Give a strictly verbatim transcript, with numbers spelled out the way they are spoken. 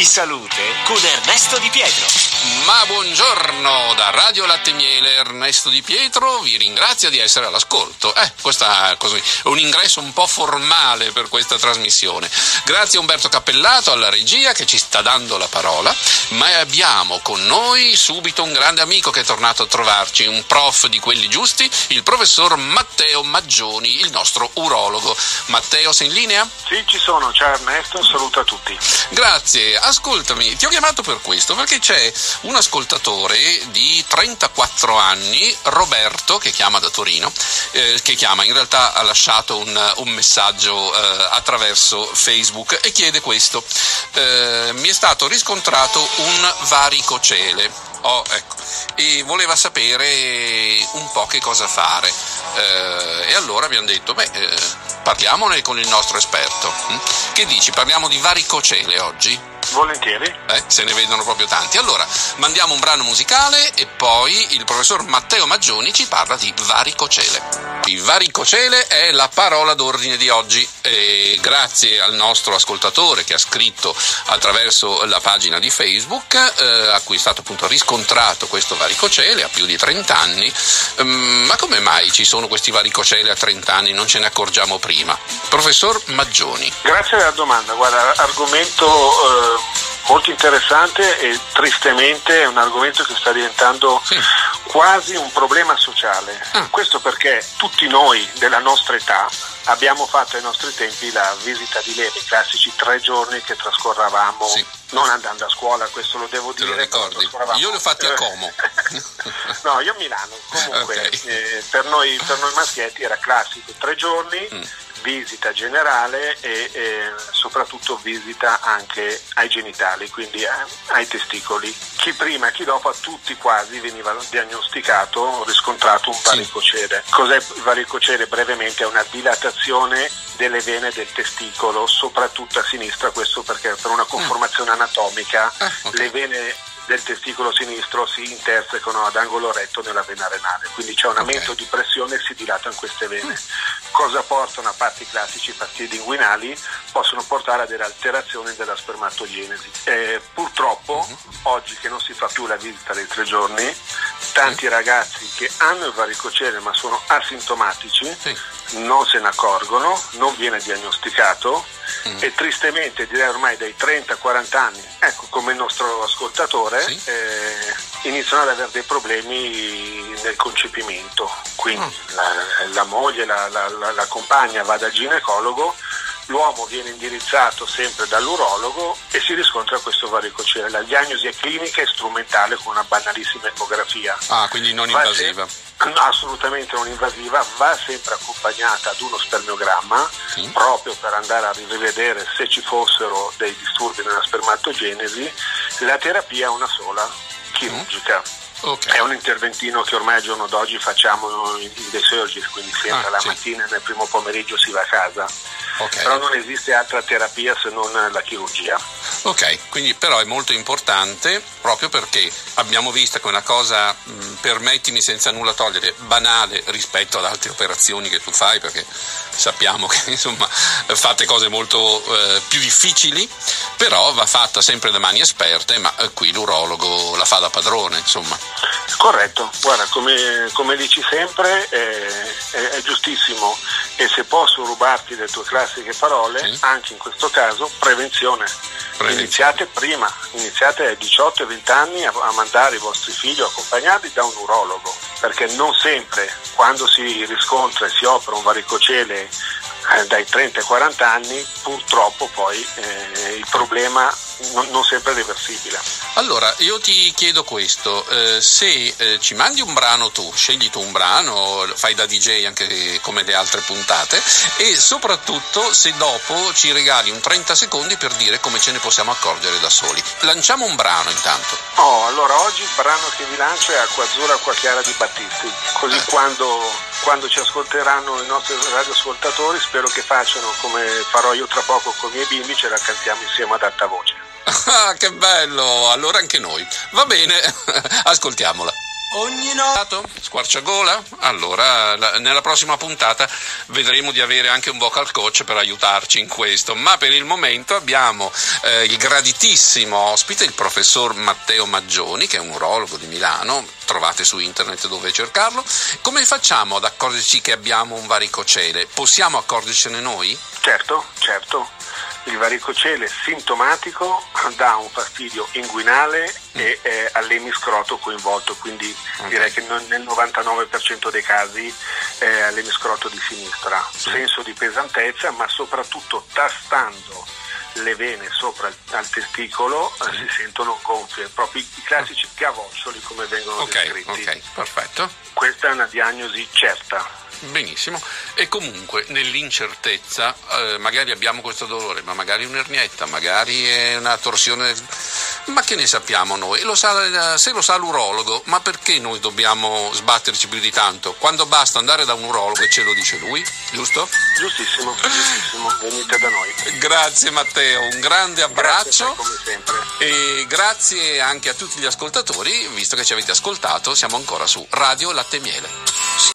di salute con Ernesto Di Pietro. Ma buongiorno da Radio Latte Miele, Ernesto Di Pietro vi ringrazia di essere all'ascolto. Eh, questo è così, un ingresso un po' formale per questa trasmissione. Grazie a Umberto Cappellato alla regia che ci sta dando la parola, ma abbiamo con noi subito un grande amico che è tornato a trovarci, un prof di quelli giusti, il professor Matteo Maggioni, il nostro urologo. Matteo, sei in linea? Sì, ci sono. Ciao Ernesto, un saluto a tutti. Grazie, ascoltami, ti ho chiamato per questo, perché c'è un ascoltatore di trentaquattro anni, Roberto, che chiama da Torino, eh, che chiama, in realtà ha lasciato un, un messaggio eh, attraverso Facebook e chiede questo. Eh, mi è stato riscontrato un varicocele. Oh, ecco, e voleva sapere un po' che cosa fare, eh, e allora abbiamo detto, beh, eh, parliamone con il nostro esperto. Hm? Che dici, parliamo di varicocele oggi? Volentieri. Eh, se ne vedono proprio tanti. Allora, mandiamo un brano musicale e poi il professor Matteo Maggioni ci parla di varicocele. Il varicocele è la parola d'ordine di oggi e grazie al nostro ascoltatore che ha scritto attraverso la pagina di Facebook, eh, a cui è stato appunto riscontrato questo varicocele a più di trenta anni. Um, ma come mai ci sono questi varicocele a trenta anni? Non ce ne accorgiamo prima. Professor Maggioni. Grazie della domanda. Guarda, argomento eh, molto interessante e tristemente è un argomento che sta diventando sì. quasi un problema sociale. Ah. Questo perché tutti noi della nostra età abbiamo fatto ai nostri tempi la visita di leve, i classici tre giorni che trascorravamo sì. non andando a scuola, questo lo devo Te dire. Lo ricordi? Io li ho fatti a Como. No, io a Milano. Comunque okay. eh, per noi per noi maschietti era classico, tre giorni, mm. visita generale e eh, soprattutto visita anche ai genitali, quindi eh, ai testicoli. Chi prima e chi dopo, a tutti quasi veniva diagnosticato, riscontrato un varicocele. Sì. Cos'è il varicocele? Brevemente è una dilatazione delle vene del testicolo, soprattutto a sinistra, questo perché per una conformazione mm. anatomica ah, okay. le vene del testicolo sinistro si intersecano ad angolo retto nella vena renale, quindi c'è un aumento okay. di pressione e si dilatano queste vene. Cosa portano? A parte i classici fastidi inguinali, possono portare a delle alterazioni della spermatogenesi. Eh, purtroppo uh-huh. oggi che non si fa più la visita dei tre giorni, tanti uh-huh. ragazzi che hanno il varicocele ma sono asintomatici uh-huh. non se ne accorgono, non viene diagnosticato uh-huh. e tristemente direi ormai dai trenta quaranta anni, ecco come il nostro ascoltatore, sì. eh, iniziano ad avere dei problemi nel concepimento, quindi uh-huh. la, la moglie, la, la, la, la compagna va dal ginecologo, l'uomo viene indirizzato sempre dall'urologo e si riscontra questo varicocele. La diagnosi è clinica e strumentale con una banalissima ecografia. Ah, quindi non va invasiva? Se- assolutamente non invasiva, va sempre accompagnata ad uno spermiogramma, sì. proprio per andare a rivedere se ci fossero dei disturbi nella spermatogenesi. La terapia è una sola, chirurgica. Mm. Okay. È un interventino che ormai al giorno d'oggi facciamo in dei surgery, quindi si entra ah, la sì. mattina e nel primo pomeriggio si va a casa. Okay. Però non esiste altra terapia se non la chirurgia. Ok, quindi però è molto importante proprio perché abbiamo visto che è una cosa, mh, permettimi senza nulla togliere, banale rispetto ad altre operazioni che tu fai, perché sappiamo che insomma fate cose molto eh, più difficili, però va fatta sempre da mani esperte, ma eh, qui l'urologo la fa da padrone, insomma. Corretto, guarda, come, come dici sempre è, è, è giustissimo, e se posso rubarti le tue classiche parole, sì. anche in questo caso prevenzione. prevenzione. Iniziate prima, iniziate ai diciotto e venti anni a, a mandare i vostri figli accompagnati da un urologo, perché non sempre quando si riscontra e si opera un varicocele eh, dai trenta ai quaranta anni, purtroppo poi eh, il problema non, non sempre è reversibile. Allora, io ti chiedo questo, eh, se eh, ci mandi un brano tu, scegli tu un brano, fai da D J anche come le altre puntate, e soprattutto se dopo ci regali un trenta secondi per dire come ce ne possiamo accorgere da soli. Lanciamo un brano intanto. Oh, allora oggi il brano che vi lancio è Acqua Azzurra, Acqua Chiara di Battisti, così eh. quando, quando ci ascolteranno i nostri radioascoltatori spero che facciano come farò io tra poco con i miei bimbi, ce la cantiamo insieme ad alta voce. Ah, che bello! Allora anche noi. Va bene, ascoltiamola. Ogni notte squarciagola? Allora, la, nella prossima puntata vedremo di avere anche un vocal coach per aiutarci in questo, ma per il momento abbiamo eh, il graditissimo ospite, il professor Matteo Maggioni, che è un urologo di Milano, trovate su internet dove cercarlo. Come facciamo ad accorgerci che abbiamo un varicocele? Possiamo accorgercene noi? Certo, certo. Il varicocele sintomatico dà un fastidio inguinale mm. e eh, all'emiscroto coinvolto, quindi okay. direi che nel novantanove per cento dei casi eh, all'emiscroto di sinistra. Sì. Senso di pesantezza, ma soprattutto tastando le vene sopra il, al testicolo sì. eh, si sentono gonfie, proprio i, i classici gavoccioli come vengono okay, descritti. Ok, perfetto. Questa è una diagnosi certa. Benissimo, e comunque nell'incertezza eh, magari abbiamo questo dolore, ma magari un'ernietta, magari è una torsione, ma che ne sappiamo noi? Lo sa, se lo sa l'urologo, ma perché noi dobbiamo sbatterci più di tanto? Quando basta andare da un urologo e ce lo dice lui, giusto? Giustissimo, giustissimo, venite da noi. Grazie Matteo, un grande abbraccio. Grazie a te, come sempre. E grazie anche a tutti gli ascoltatori, visto che ci avete ascoltato, siamo ancora su Radio Latte e Miele.